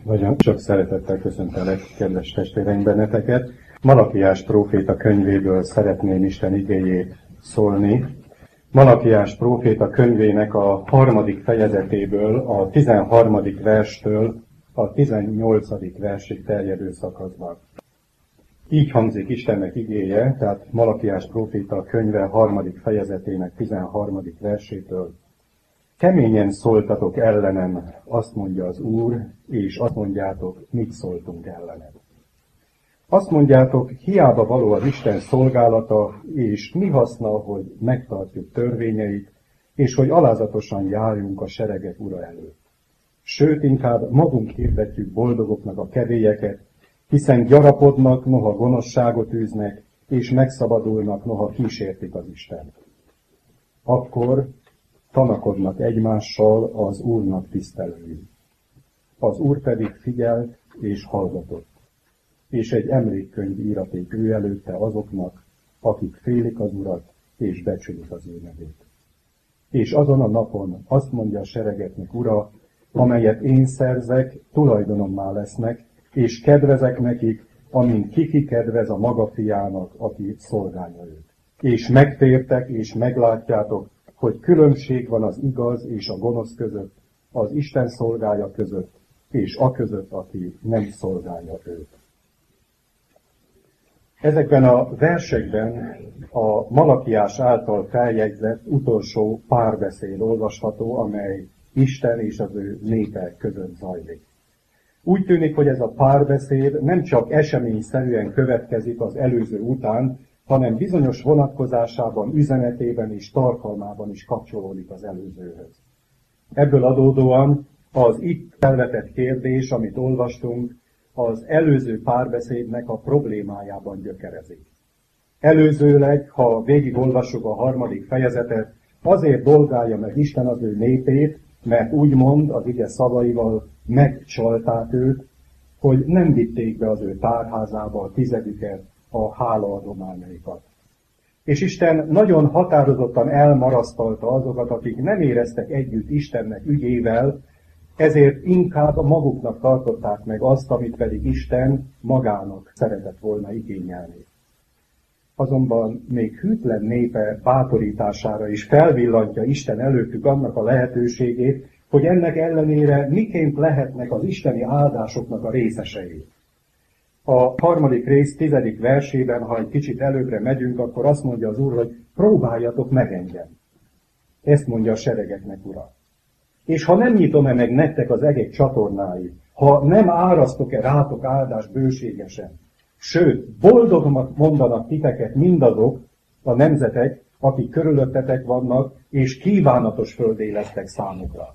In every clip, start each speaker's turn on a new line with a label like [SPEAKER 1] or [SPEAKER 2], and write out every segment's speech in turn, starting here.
[SPEAKER 1] Nagyon sok szeretettel köszöntelek, kedves testvéreim, benneteket. Malakiás próféta könyvéből szeretném Isten igéjét szólni. Malakiás próféta könyvének a 3. fejezetéből, a 13. verstől a 18. versig terjedő szakaszban. Így hangzik Istennek igéje, tehát Malakiás próféta könyve 3. fejezetének 13. versétől. Keményen szóltatok ellenem, azt mondja az Úr, és azt mondjátok, mit szóltunk ellened. Azt mondjátok, hiába való az Isten szolgálata, és mi haszna, hogy megtartjuk törvényeit, és hogy alázatosan járjunk a seregek Ura előtt. Sőt, inkább magunk hirdetjük boldogoknak a kevélyeket, hiszen gyarapodnak, noha gonoszságot űznek, és megszabadulnak, noha kísértik az Istent. Akkor tanakodnak egymással az Úrnak tisztelői. Az Úr pedig figyelt és hallgatott, és egy emlékkönyv íraték ő előtte azoknak, akik félik az Urat és becsülik az ő nevét. És azon a napon azt mondja a seregeknek Ura, amelyet én szerzek, tulajdonommá lesznek, és kedvezek nekik, amint kiki kedvez a maga fiának, aki szolgálja őt. És megtértek, és meglátjátok, hogy különbség van az igaz és a gonosz között, az Isten szolgája között, és a között, aki nem szolgálja őt. Ezekben a versekben a Malakiás által feljegyzett utolsó párbeszéd olvasható, amely Isten és az ő népe között zajlik. Úgy tűnik, hogy ez a párbeszéd nem csak eseményszerűen következik az előző után, hanem bizonyos vonatkozásában, üzenetében és tartalmában is kapcsolódik az előzőhöz. Ebből adódóan az itt felvetett kérdés, amit olvastunk, az előző párbeszédnek a problémájában gyökerezik. Előzőleg, ha végigolvassuk a 3. fejezetet, azért dolgálja meg Isten az ő népét, mert úgymond az ige szavaival megcsalták őt, hogy nem vitték be az ő tárházába a tizedüket, a hálaadományaikat. És Isten nagyon határozottan elmarasztalta azokat, akik nem éreztek együtt Istennek ügyével, ezért inkább maguknak tartották meg azt, amit pedig Isten magának szeretett volna igényelni. Azonban még hűtlen népe bátorítására is felvillantja Isten előttük annak a lehetőségét, hogy ennek ellenére miként lehetnek az isteni áldásoknak a részesei. A 3. rész 10. versében, ha egy kicsit előbbre megyünk, akkor azt mondja az Úr, hogy próbáljatok meg engem. Ezt mondja a seregeknek Ura. És ha nem nyitom-e meg nektek az egek csatornáit, ha nem árasztok-e rátok áldást bőségesen, sőt, boldognak mondanak titeket mindazok a nemzetek, akik körülöttetek vannak, és kívánatos földé lettek számukra.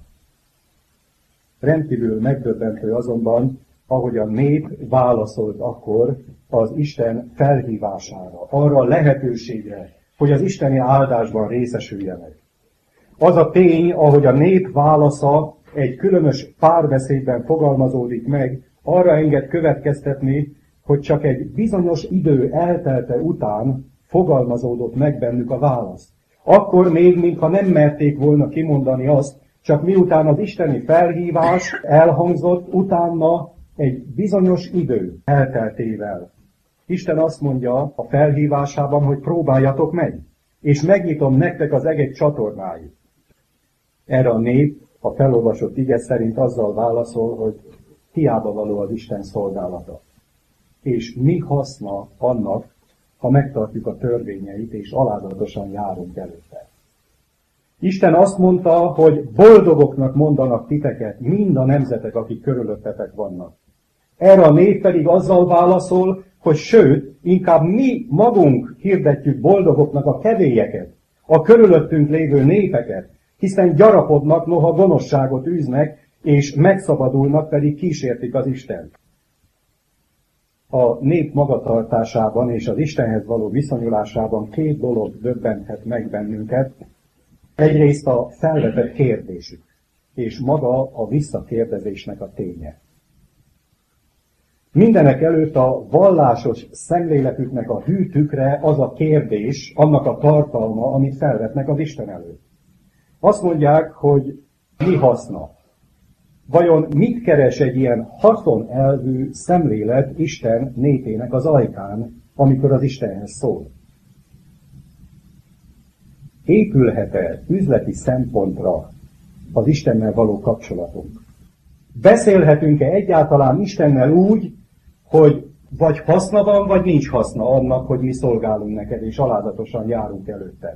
[SPEAKER 1] Rendkívül megdöbbentő azonban, ahogy a nép válaszolt akkor az Isten felhívására, arra a lehetőségre, hogy az isteni áldásban részesüljenek. Az a tény, ahogy a nép válasza egy különös párbeszédben fogalmazódik meg, arra enged következtetni, hogy csak egy bizonyos idő eltelte után fogalmazódott meg bennük a válasz. Akkor még, mintha nem merték volna kimondani azt, csak miután az isteni felhívás elhangzott, utána egy bizonyos idő elteltével. Isten azt mondja a felhívásában, hogy próbáljatok meg, és megnyitom nektek az egek csatornáit. Erre a nép a felolvasott ige szerint azzal válaszol, hogy hiába való az Isten szolgálata. És mi haszna annak, ha megtartjuk a törvényeit, és alázatosan járunk előtte. Isten azt mondta, hogy boldogoknak mondanak titeket mind a nemzetek, akik körülöttetek vannak. Erre a nép pedig azzal válaszol, hogy sőt, inkább mi magunk hirdetjük boldogoknak a kevélyeket, a körülöttünk lévő népeket, hiszen gyarapodnak, noha gonoszságot űznek, és megszabadulnak, pedig kísértik az Istent. A nép magatartásában és az Istenhez való viszonyulásában 2 dolog döbbenthet meg bennünket. Egyrészt a felvetett kérdésük, és maga a visszakérdezésnek a ténye. Mindenek előtt a vallásos szemléletüknek a hű tükre az a kérdés, annak a tartalma, amit felvetnek az Isten előtt. Azt mondják, hogy mi haszna. Vajon mit keres egy ilyen haszonelvű szemlélet Isten népének az ajkán, amikor az Istenhez szól? Épülhet-e üzleti szempontra az Istennel való kapcsolatunk? Beszélhetünk-e egyáltalán Istennel úgy, hogy vagy haszna van, vagy nincs haszna annak, hogy mi szolgálunk neked, és alázatosan járunk előtted?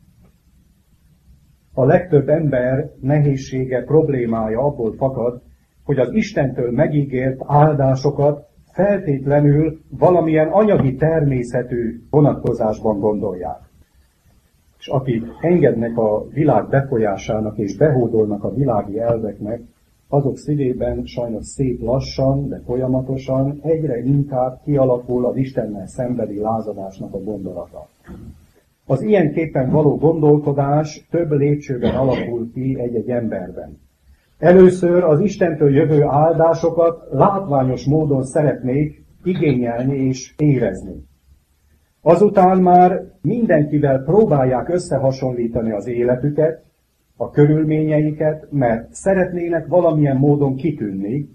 [SPEAKER 1] A legtöbb ember nehézsége, problémája abból fakad, hogy az Istentől megígért áldásokat feltétlenül valamilyen anyagi természetű vonatkozásban gondolják. És akik engednek a világ befolyásának és behódolnak a világi elveknek, azok szívében sajnos szép lassan, de folyamatosan egyre inkább kialakul az Istennel szembeni lázadásnak a gondolata. Az ilyenképpen való gondolkodás több lépcsőben alakul ki egy-egy emberben. Először az Istentől jövő áldásokat látványos módon szeretnék igényelni és érezni. Azután már mindenkivel próbálják összehasonlítani az életüket, a körülményeiket, mert szeretnének valamilyen módon kitűnni,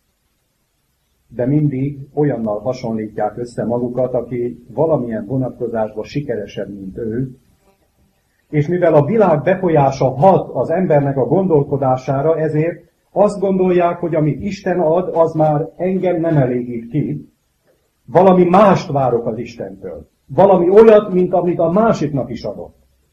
[SPEAKER 1] de mindig olyannal hasonlítják össze magukat, aki valamilyen vonatkozásban sikeresebb, mint ő. És mivel a világ befolyása hat az embernek a gondolkodására, ezért azt gondolják, hogy amit Isten ad, az már engem nem elégít ki. Valami mást várok az Istentől. Valami olyat, mint amit a másiknak is adott.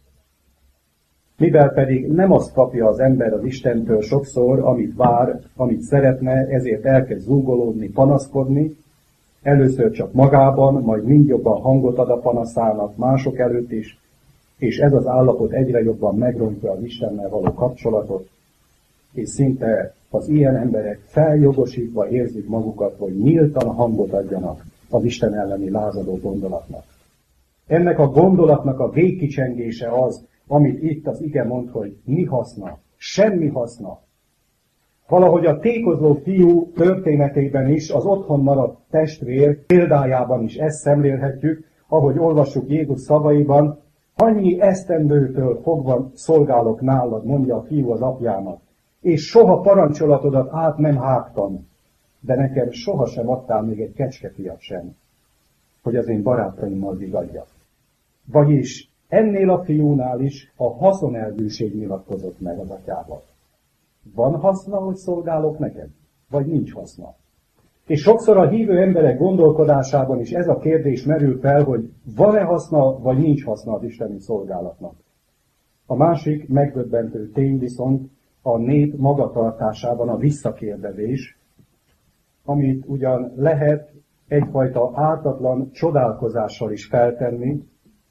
[SPEAKER 1] Mivel pedig nem azt kapja az ember az Istentől sokszor, amit vár, amit szeretne, ezért elkezd zúgolódni, panaszkodni, először csak magában, majd mind jobban hangot ad a panaszának mások előtt is, és ez az állapot egyre jobban megrontja az Istennel való kapcsolatot, és szinte az ilyen emberek feljogosítva érzik magukat, hogy nyíltan hangot adjanak az Isten elleni lázadó gondolatnak. Ennek a gondolatnak a végkicsengése az, amit itt az ige mond, hogy mi haszna, semmi haszna. Valahogy a tékozló fiú történetében is, az otthon maradt testvér példájában is ezt szemlélhetjük, ahogy olvassuk Jézus szavaiban, annyi esztendőtől fogva szolgálok nálad, mondja a fiú az apjának, és soha parancsolatodat át nem hágtam, de nekem sohasem adtál még egy kecskefiat sem, hogy az én barátaimmal vigadjak. Vagyis ennél a fiúnál is a haszonelvűség nyilatkozott meg az atyával. Van haszna, hogy szolgálok neked? Vagy nincs haszna? És sokszor a hívő emberek gondolkodásában is ez a kérdés merül fel, hogy van-e haszna, vagy nincs haszna az isteni szolgálatnak. A másik megdöbbentő tény viszont a nép magatartásában a visszakérdezés, amit ugyan lehet egyfajta ártatlan csodálkozással is feltenni,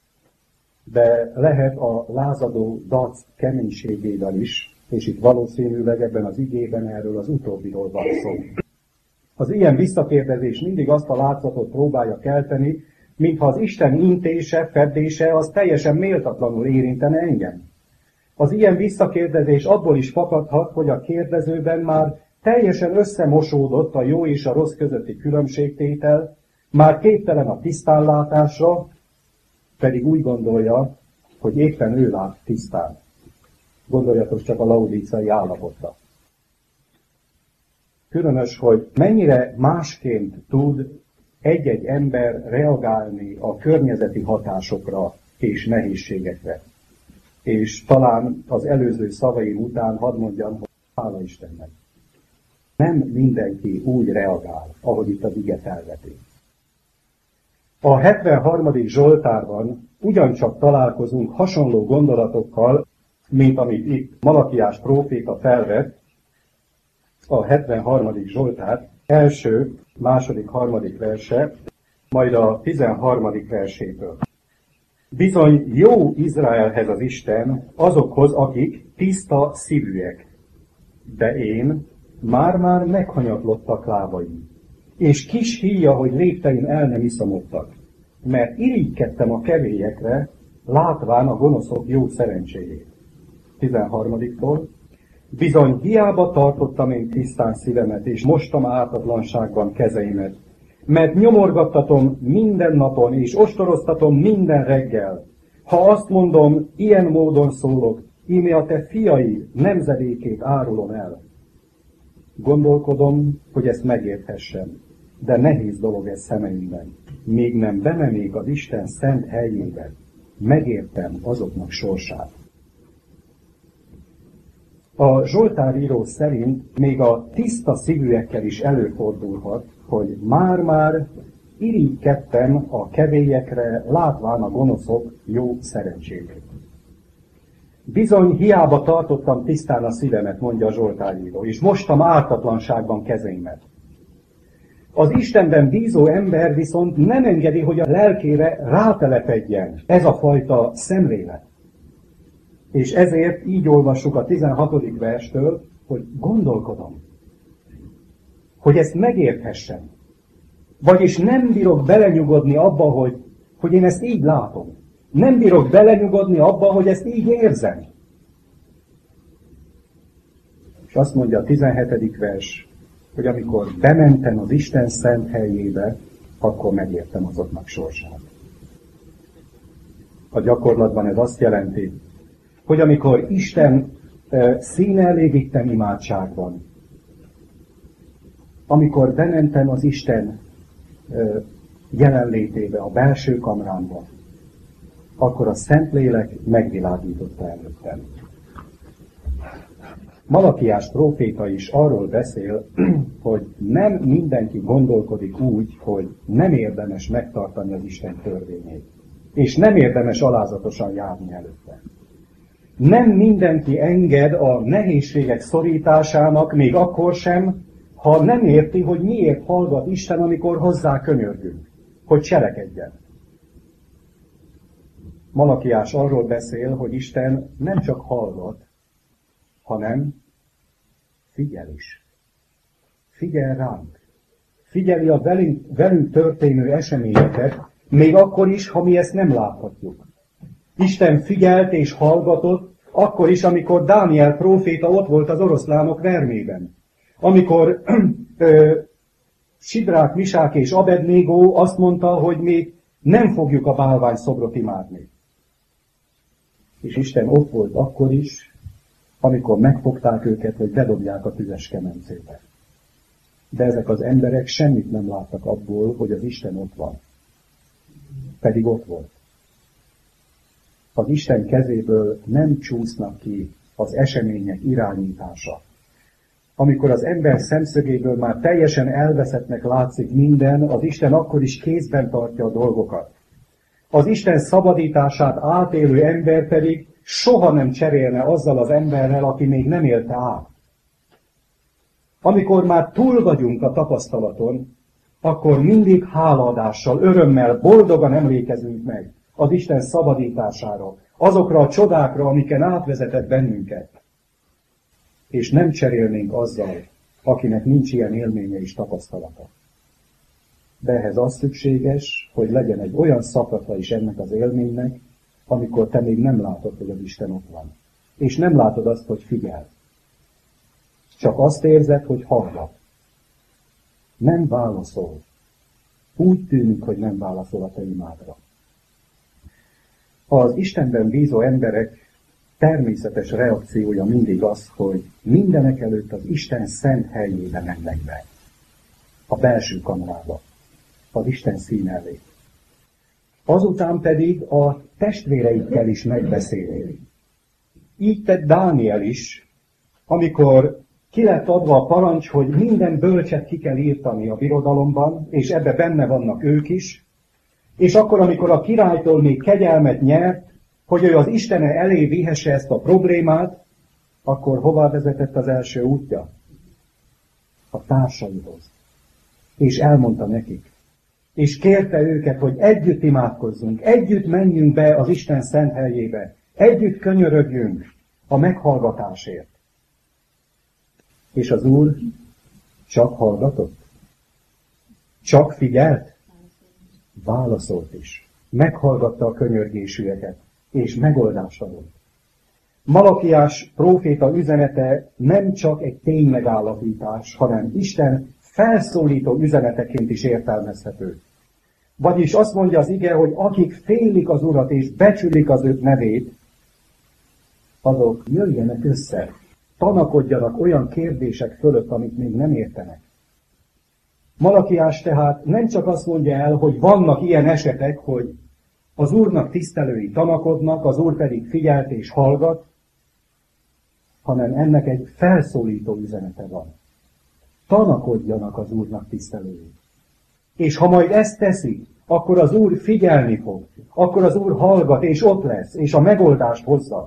[SPEAKER 1] de lehet a lázadó dac keménységével is, és itt valószínűleg ebben az igében erről az utóbbiról van szó. Az ilyen visszakérdezés mindig azt a látszatot próbálja kelteni, mintha az Isten intése, feddése az teljesen méltatlanul érintene engem. Az ilyen visszakérdezés abból is fakadhat, hogy a kérdezőben már teljesen összemosódott a jó és a rossz közötti különbségtétel, már képtelen a tisztánlátásra, pedig úgy gondolja, hogy éppen ő lát tisztán. Gondoljatok csak a laudíciai állapotra. Különös, hogy mennyire másként tud egy-egy ember reagálni a környezeti hatásokra és nehézségekre. És talán az előző szavaim után hadd mondjam, hogy hála Istennek. Nem mindenki úgy reagál, ahogy itt az ige felveti. A 73. Zsoltárban ugyancsak találkozunk hasonló gondolatokkal, mint amit itt Malakiás próféta felvett, a 73. Zsoltár első, második, harmadik verse, majd a 13. versétől. Bizony jó Izraelhez az Isten, azokhoz, akik tiszta szívűek, de én már meghanyatlottak lábaim, és kis híja, hogy lépteim el nem iszomodtak, mert irigykedtem a kevélyekre, látván a gonoszok jó szerencséjét. 13-tól. Bizony hiába tartottam én tisztán szívemet, és mostam ártatlanságban kezeimet, mert nyomorgattatom minden napon, és ostoroztatom minden reggel. Ha azt mondom, ilyen módon szólok, íme a te fiai nemzedékét árulom el. Gondolkodom, hogy ezt megérthessem, de nehéz dolog ez szemeimben. Még nem bemennék az Isten szent helyébe, megértem azoknak sorsát. A Zsoltáríró szerint még a tiszta szívűekkel is előfordulhat, hogy már-már irigykedtem a kevélyekre, látván a gonoszok jó szerencsét. Bizony, hiába tartottam tisztán a szívemet, mondja a Zsoltáríró, és mostam ártatlanságban kezeimet. Az Istenben bízó ember viszont nem engedi, hogy a lelkére rátelepedjen ez a fajta szemlélet. És ezért így olvassuk a 16. verstől, hogy gondolkodom, hogy ezt megérthessem. Vagyis nem bírok belenyugodni abba, hogy én ezt így látom. Nem bírok belenyugodni abba, hogy ezt így érzem. És azt mondja a 17. vers, hogy amikor bementem az Isten szent helyébe, akkor megértem azoknak sorsát. A gyakorlatban ez azt jelenti, hogy amikor Isten színelégítem imádságban, amikor bementem az Isten jelenlétébe, a belső kamrámba, akkor a Szentlélek megvilágította előttem. Malakiás próféta is arról beszél, hogy nem mindenki gondolkodik úgy, hogy nem érdemes megtartani az Isten törvényét, és nem érdemes alázatosan járni előtte. Nem mindenki enged a nehézségek szorításának, még akkor sem, ha nem érti, hogy miért hallgat Isten, amikor hozzá könyörgünk, hogy cselekedjen. Malakiás arról beszél, hogy Isten nem csak hallgat, hanem figyel is. Figyel ránk. Figyeli a velünk történő eseményeket, még akkor is, ha mi ezt nem láthatjuk. Isten figyelt és hallgatott, akkor is, amikor Dániel próféta ott volt az oroszlánok vermében. Amikor Sidrák, Misák és Abednégó azt mondta, hogy mi nem fogjuk a bálvány szobrot imádni. És Isten ott volt akkor is, amikor megfogták őket, hogy bedobják a tüzes kemencébe. De ezek az emberek semmit nem láttak abból, hogy az Isten ott van. Pedig ott volt. Az Isten kezéből nem csúsznak ki az események irányítása. Amikor az ember szemszögéből már teljesen elveszettnek látszik minden, az Isten akkor is kézben tartja a dolgokat. Az Isten szabadítását átélő ember pedig soha nem cserélne azzal az emberrel, aki még nem élte át. Amikor már túl vagyunk a tapasztalaton, akkor mindig hálaadással, örömmel, boldogan emlékezünk meg az Isten szabadítására, azokra a csodákra, amiken átvezetett bennünket. És nem cserélnénk azzal, akinek nincs ilyen élménye és tapasztalata. De ehhez az szükséges, hogy legyen egy olyan szakasza is ennek az élménynek, amikor te még nem látod, hogy az Isten ott van. És nem látod azt, hogy figyel. Csak azt érzed, hogy hallgat. Nem válaszol. Úgy tűnik, hogy nem válaszol a te imádra. Az Istenben bízó emberek természetes reakciója mindig az, hogy mindenek előtt az Isten szent helyébe mennek be. A belső kamrába. Az Isten szín elé. Azután pedig a testvéreikkel is megbeszélni. Így tett Dániel is, amikor ki lett adva a parancs, hogy minden bölcset ki kell írtani a birodalomban, és ebbe benne vannak ők is, és akkor, amikor a királytól még kegyelmet nyert, hogy ő az Istene elé vihesse ezt a problémát, akkor hová vezetett az első útja? A társaihoz. És elmondta nekik. És kérte őket, hogy együtt imádkozzunk, együtt menjünk be az Isten szent helyébe, együtt könyörögjünk a meghallgatásért. És az Úr csak hallgatott? Csak figyelt? Válaszolt is. Meghallgatta a könyörgésüket, és megoldást adott. Malakiás próféta üzenete nem csak egy ténymegállapítás, hanem Isten felszólító üzeneteként is értelmezhető. Vagyis azt mondja az ige, hogy akik félik az Urat és becsülik az ő nevét, azok jöjjenek össze, Tanakodjanak olyan kérdések fölött, amit még nem értenek. Malakiás tehát nem csak azt mondja el, hogy vannak ilyen esetek, hogy az Úrnak tisztelői tanakodnak, az Úr pedig figyelt és hallgat, hanem ennek egy felszólító üzenete van. Tanakodjanak az Úrnak tisztelői. És ha majd ezt teszik, akkor az Úr figyelni fog, akkor az Úr hallgat, és ott lesz, és a megoldást hozza.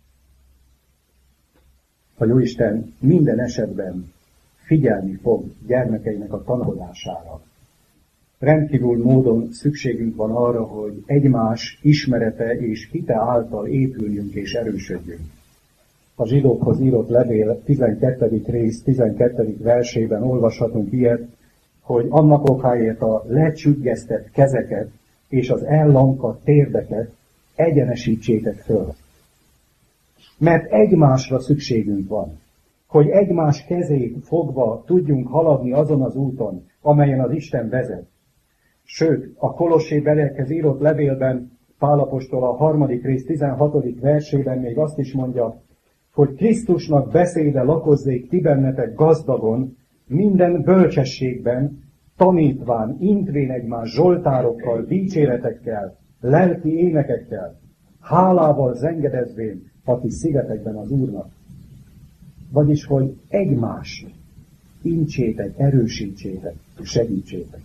[SPEAKER 1] A Jóisten minden esetben figyelni fog gyermekeinek a tanakodására. Rendkívül módon szükségünk van arra, hogy egymás ismerete és hite által épüljünk és erősödjünk. A zsidókhoz írott levél 12. rész 12. versében olvashatunk ilyet, hogy annak okáért a lecsüggesztett kezeket és az ellankadt térdeket egyenesítsétek föl. Mert egymásra szükségünk van, hogy egymás kezét fogva tudjunk haladni azon az úton, amelyen az Isten vezet. Sőt, a Kolossébeliekhez írott levélben Pál apostol a 3. rész 16. versében még azt is mondja, hogy Krisztusnak beszéde lakozzék ti bennetek gazdagon, minden bölcsességben, tanítván, intvén egymás zsoltárokkal, dicséretekkel, lelki énekekkel, hálával zengedezvén a ti szívetekben az Úrnak. Vagyis, hogy egymást incsétek, erősítsétek, segítsétek.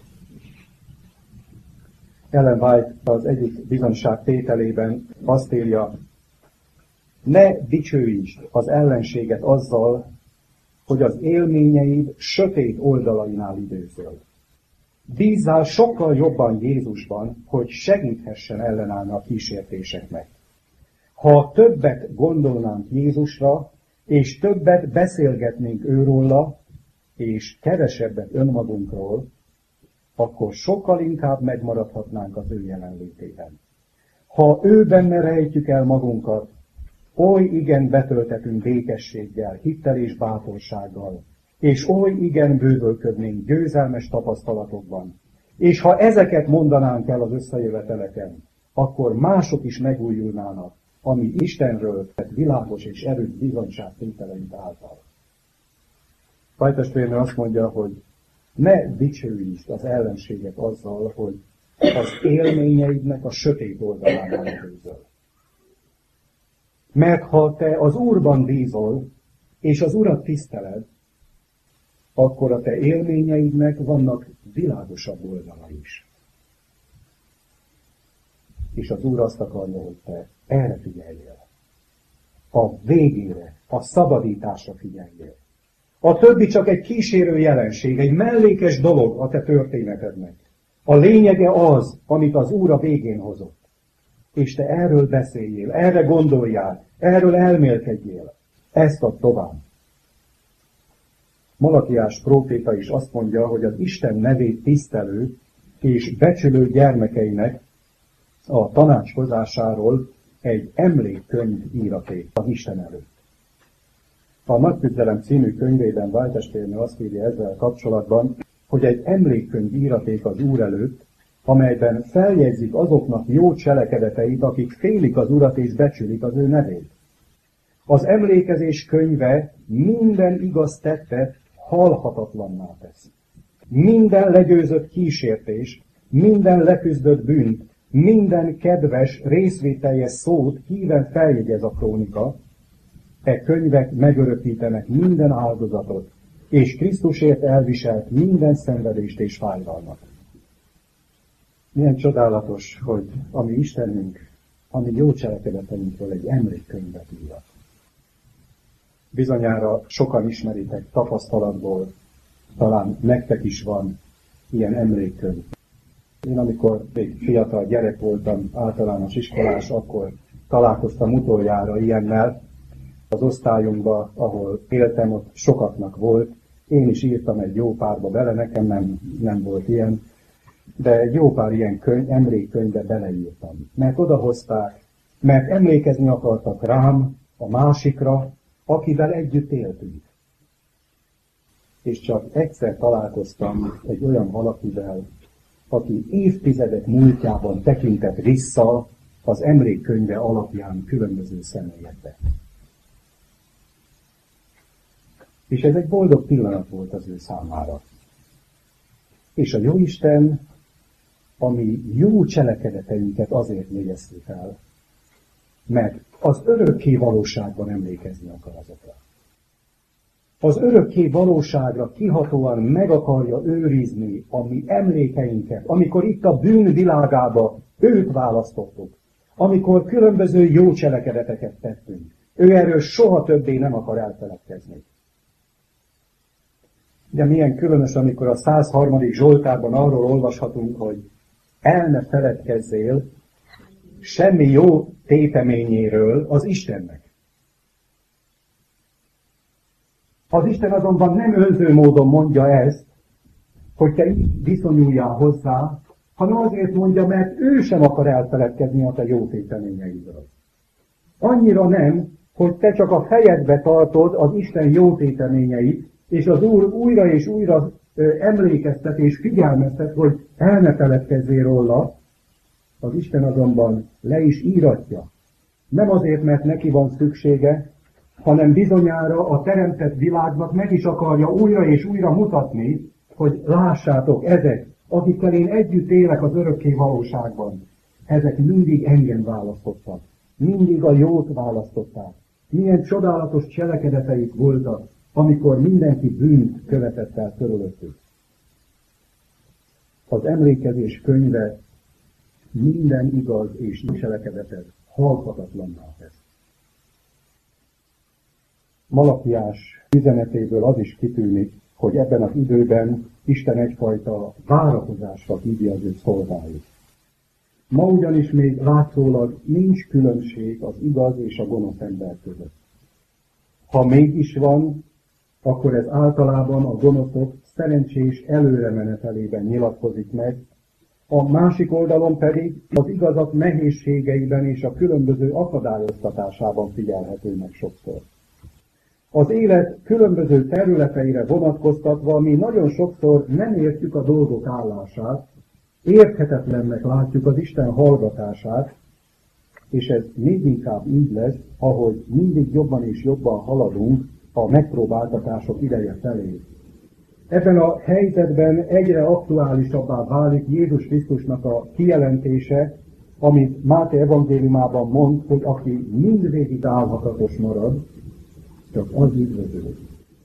[SPEAKER 1] Ellen White az egyik bizonyságtételében azt írja, ne dicsőítsd az ellenséget azzal, hogy az élményeid sötét oldalainál időzöl. Bízzál sokkal jobban Jézusban, hogy segíthessen ellenállni a kísértéseknek. Ha többet gondolnánk Jézusra, és többet beszélgetnénk őróla, és kevesebbet önmagunkról, akkor sokkal inkább megmaradhatnánk az ő jelenlétében. Ha ő benne rejtjük el magunkat, oly igen betöltetünk békességgel, hittel és bátorsággal, és oly igen bővölködnénk győzelmes tapasztalatokban. És ha ezeket mondanánk el az összejöveteleken, akkor mások is megújulnának, ami Istenről tett világos és erős bizonyságtételeink által. Pajtestvérnő azt mondja, hogy ne dicsőítsd az ellenséget azzal, hogy az élményeidnek a sötét oldalánál időzöl. Mert ha te az Úrban bízol, és az Urat tiszteled, akkor a te élményeidnek vannak világosabb oldala is. És az Úr azt akarja, hogy te erre figyeljél. A végére, a szabadításra figyeljél. A többi csak egy kísérő jelenség, egy mellékes dolog a te történetednek. A lényege az, amit az Úr a végén hozott. És te erről beszéljél, erre gondoljál, erről elmélkedjél. Ezt add tovább. Malakiás próféta is azt mondja, hogy az Isten nevét tisztelő és becsülő gyermekeinek a tanácskozásáról egy emlékkönyv íraték az Isten előtt. A Nagy Küzdelem című könyvében Váltestvérnő azt írja ezzel kapcsolatban, hogy egy emlékkönyv íraték az Úr előtt, amelyben feljegyzik azoknak jó cselekedeteit, akik félik az Urat és becsülik az ő nevét. Az emlékezés könyve minden igaz tettet halhatatlanná teszi. Minden legyőzött kísértés, minden leküzdött bűnt, minden kedves, részvételjes szót híven feljegyez a krónika. E könyvek megörökítenek minden áldozatot, és Krisztusért elviselt minden szenvedést és fájdalmat. Milyen csodálatos, hogy a mi Istenünk, a mi jó cselekedeteinkről egy emlékkönyvet írat. Bizonyára sokan ismeritek tapasztalatból, talán nektek is van ilyen emlékkönyv. Én amikor még fiatal gyerek voltam, általános iskolás, akkor találkoztam utoljára ilyennel. Az osztályunkban, ahol éltem, ott sokaknak volt. Én is írtam egy jó párba bele, nekem nem volt ilyen, de egy jó pár ilyen emlékkönyvbe beleírtam. Mert odahozták, mert emlékezni akartak rám, a másikra, akivel együtt éltünk. És csak egyszer találkoztam egy olyan valakivel, aki évtizedek múltjában tekintett vissza az emlékkönyve alapján különböző személyekbe. És ez egy boldog pillanat volt az ő számára. És a Jóisten a mi jó cselekedeteinket azért jegyezte fel, mert az örökké valóságban emlékezni akar azokra. Az örökké valóságra kihatóan meg akarja őrizni a mi emlékeinket, amikor itt a bűn világába őt választottuk, amikor különböző jó cselekedeteket tettünk. Ő erről soha többé nem akar elfeledkezni. De milyen különös, amikor a 103. Zsoltárban arról olvashatunk, hogy el ne feledkezzél semmi jó téteményéről az Istennek. Az Isten azonban nem önző módon mondja ezt, hogy te így viszonyuljál hozzá, hanem azért mondja, mert ő sem akar elfeledkezni a te jó téteményeidről. Annyira nem, hogy te csak a fejedbe tartod az Isten jó téteményeit, és az Úr újra és újra emlékeztet és figyelmeztet, hogy el ne feledkezzél róla, az Isten azonban le is íratja. Nem azért, mert neki van szüksége, hanem bizonyára a teremtett világnak meg is akarja újra és újra mutatni, hogy lássátok, ezek, akikkel én együtt élek az örökké valóságban, ezek mindig engem választottak. Mindig a jót választották. Milyen csodálatos cselekedeteik voltak, amikor mindenki bűnt követett el körülöttük. Az emlékezés könyve minden igaz és cselekedetet halhatatlanná tesz. Malakiás üzenetéből az is kitűnik, hogy ebben az időben Isten egyfajta várakozásra hívja az ő szolgáit. Ma ugyanis még látszólag nincs különbség az igaz és a gonosz ember között. Ha mégis van, akkor ez általában a gonoszok szerencsés előremenetelében nyilatkozik meg, a másik oldalon pedig az igazak nehézségeiben és a különböző akadályoztatásában figyelhető meg sokszor. Az élet különböző területeire vonatkoztatva mi nagyon sokszor nem értjük a dolgok állását, érthetetlennek látjuk az Isten hallgatását, és ez még inkább így lesz, ahogy mindig jobban és jobban haladunk a megpróbáltatások ideje felé. Ebben a helyzetben egyre aktuálisabbá válik Jézus Krisztusnak a kijelentése, amit Máté evangéliumában mond, hogy aki mindvégig álhatatos marad, csak az üdvözül.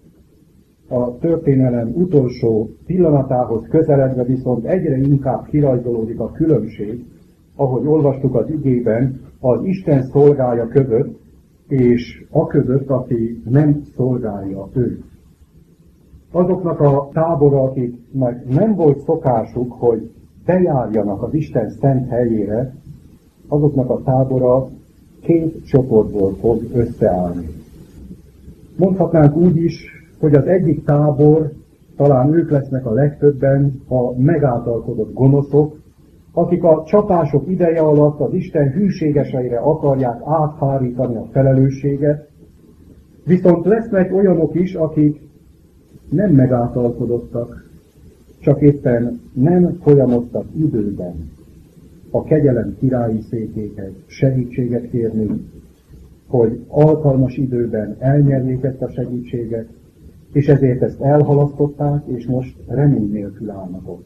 [SPEAKER 1] A történelem utolsó pillanatához közeledve viszont egyre inkább kirajzolódik a különbség, ahogy olvastuk az igében, az Isten szolgája között, és a között, aki nem szolgálja őt. Azoknak a tábora, akiknek nem volt szokásuk, hogy bejárjanak az Isten szent helyére, azoknak a tábora két csoportból fog összeállni. Mondhatnánk úgy is, hogy az egyik tábor, talán ők lesznek a legtöbben, a megáltalkodott gonoszok, akik a csapások ideje alatt az Isten hűségeseire akarják áthárítani a felelősséget, viszont lesznek olyanok is, akik nem megáltalkodottak, csak éppen nem folyamodtak időben a kegyelem királyi székéhez segítséget kérni, hogy alkalmas időben elnyerjék ezt a segítséget, és ezért ezt elhalasztották, és most remény nélkül állnak ott.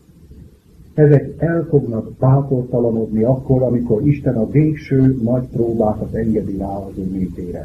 [SPEAKER 1] Ezek el fognak bátortalanodni akkor, amikor Isten a végső nagy próbákat engedi rá az ő népére.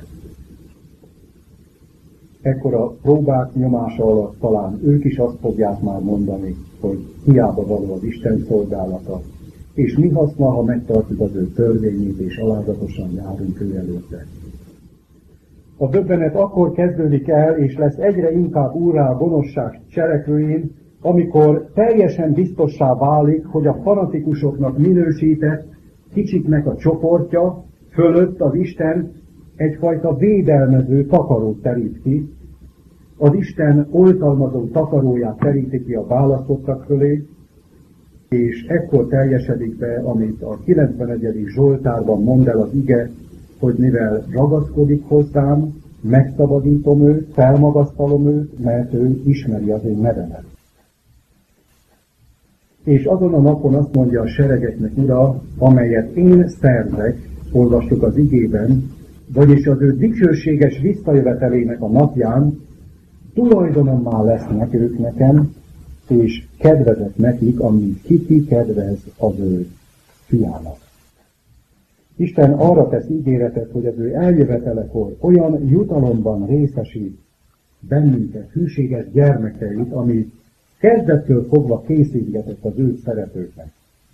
[SPEAKER 1] Ekkor a próbák nyomása alatt talán ők is azt fogják már mondani, hogy hiába való az Isten szolgálata, és mi haszna, ha megtartjuk az ő törvényét, és alázatosan járunk ő előtte. A döbbenet akkor kezdődik el, és lesz egyre inkább úrrá a gonoszság cselekvőjén, amikor teljesen biztossá válik, hogy a fanatikusoknak minősített kicsiknek a csoportja fölött az Isten egyfajta védelmező takarót terít ki, az Isten oltalmazó takaróját teríti ki a választottak fölé, és ekkor teljesedik be, amit a 91. Zsoltárban mond el az ige, hogy mivel ragaszkodik hozzám, megszabadítom őt, felmagasztalom őt, mert ő ismeri az én nevemet. És azon a napon azt mondja a seregeknek Ura, amelyet én szerzek, olvastuk az igében, vagyis az ő dicsőséges visszajövetelének a napján, tulajdonommá lesznek ők nekem, és kedvezek nekik, amit ki kedvez az ő fiának. Isten arra tesz ígéretet, hogy az ő eljövetelekor olyan jutalomban részesít bennünket, hűséges gyermekeit, amit kezdettől fogva készítgetett az ő szeretőknek.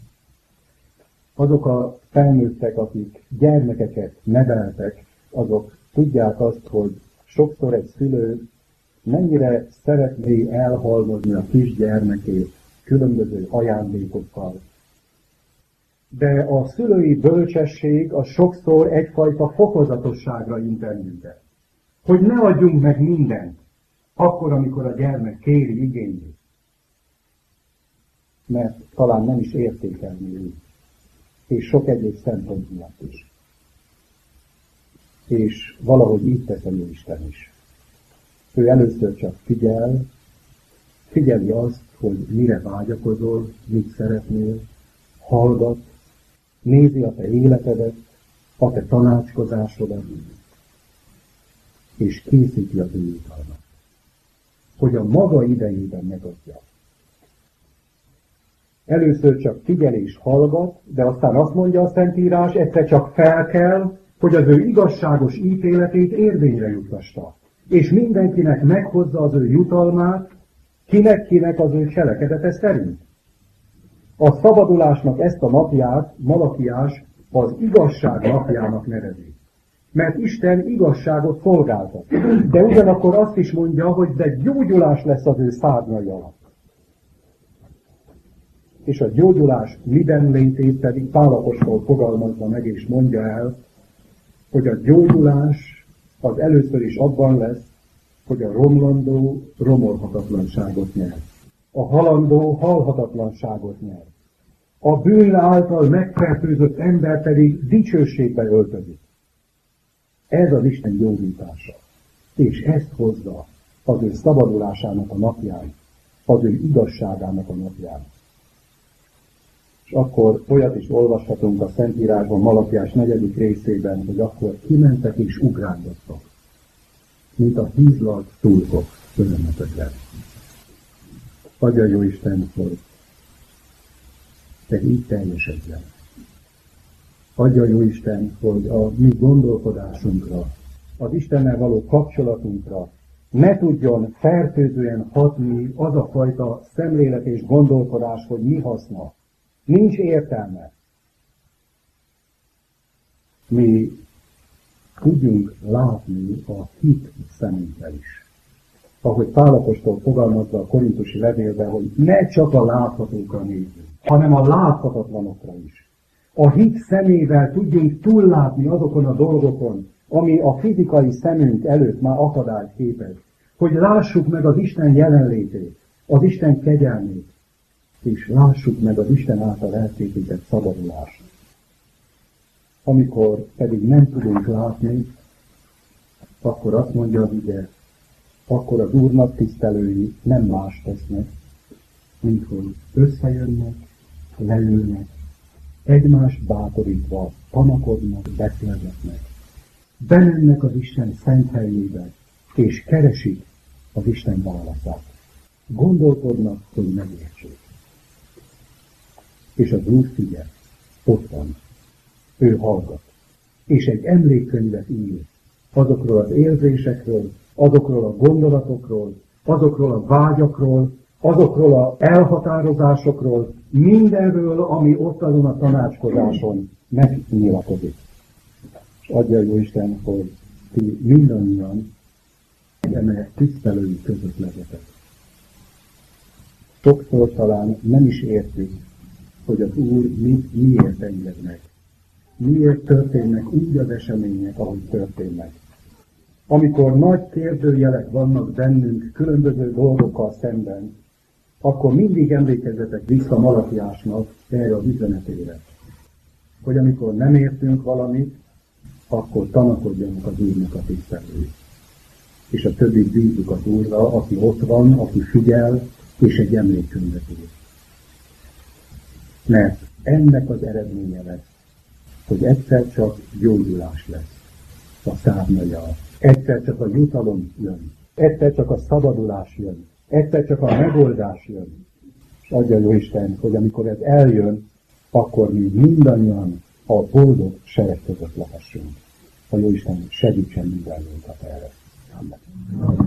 [SPEAKER 1] Azok a felnőttek, akik gyermekeket neveltek, azok tudják azt, hogy sokszor egy szülő mennyire szeretné elhalmozni a kisgyermekét különböző ajándékokkal. De a szülői bölcsesség az sokszor egyfajta fokozatosságra int bennünket. Hogy ne adjunk meg mindent, akkor, amikor a gyermek kéri, igényli. Mert talán nem is értékelni őt. És sok egyéb szempont miatt is. És valahogy így tesz a Jóisten is. Ő először csak figyeli azt, hogy mire vágyakozol, mit szeretnél, hallgat, nézi a te életedet, a te tanácskozásodat, és készíti az ő jutalmat, hogy a maga idejében megadja. Először csak figyel és hallgat, de aztán azt mondja a Szentírás, egyszer csak fel kell, hogy az ő igazságos ítéletét érvényre juttassa. És mindenkinek meghozza az ő jutalmát, kinek az ő cselekedete szerint. A szabadulásnak ezt a napját Malakiás az igazság napjának nevezi. Mert Isten igazságot szolgáltat. De ugyanakkor azt is mondja, hogy de gyógyulás lesz az ő szárnyai alatt. És a gyógyulás miben létét pedig Pál apostol fogalmazza meg és mondja el, hogy a gyógyulás az először is abban lesz, hogy a romlandó romolhatatlanságot nyer. A halandó halhatatlanságot nyer. A bűn által megfertőzött ember pedig dicsőségbe öltözik. Ez az Isten gyógyítása. És ezt hozza az ő szabadulásának a napján, az ő igazságának a napján. És akkor olyat is olvashatunk a Szentírásban, Malakiás 4. részében, hogy akkor kimentek és ugrándoztak, mint a hízlalt tulkok örömetekben. Adja jó Isten, hogy te így teljesedjen. Adja jó Isten, hogy a mi gondolkodásunkra, az Istennel való kapcsolatunkra ne tudjon fertőzően hatni az a fajta szemlélet és gondolkodás, hogy mi haszna. Nincs értelme. Mi tudjunk látni a hit szemünkkel is. Ahogy Pál apostol fogalmazza a korintusi levélben, hogy ne csak a láthatókra nézzünk, hanem a láthatatlanokra is. A hit szemével tudjunk túllátni azokon a dolgokon, ami a fizikai szemünk előtt már akadályt képez. Hogy lássuk meg az Isten jelenlétét, az Isten kegyelmét, és lássuk meg az Isten által elkészített szabadulást. Amikor pedig nem tudunk látni, akkor azt mondja az ige, akkor az Úrnak tisztelői nem más tesznek, mint hogy összejönnek, leülnek, egymást bátorítva tanakodnak, beszélgetnek. Bemennek az Isten szent helyébe, és keresik az Isten válaszát. Gondolkodnak, hogy megértsék. És az Úr figyel, ott van. Ő hallgat. És egy emlékkönyvet ír azokról az érzésekről, azokról a gondolatokról, azokról a vágyakról, azokról az elhatározásokról, mindenről, ami ott azon a tanácskozáson megnyilatkozik. És adja jó Isten, hogy ti mindannyian eme tisztelői között legyetek. Sokszor talán nem is értjük, hogy az Úr miért enged meg. Miért történnek úgy az események, ahogy történnek. Amikor nagy kérdőjelek vannak bennünk különböző dolgokkal szemben, akkor mindig emlékezzetek vissza Malakiásnak erre az üzenetére. Hogy amikor nem értünk valamit, akkor tanakodjanak az Úrnak a tisztelői. És a többit bízzuk az Úrra, aki ott van, aki figyel, és egy emlékkönyvet ír. Mert ennek az eredménye lesz, hogy egyszer csak gyógyulás lesz a szárnyai alatt. Egyszer csak a jutalom jön. Egyszer csak a szabadulás jön. Egyszer csak a megoldás jön. És adja Jóisten, hogy amikor ez eljön, akkor mi mindannyian a boldog sereg között lehessünk. A Jóisten segítsen mindannyiunkat erre. Amen.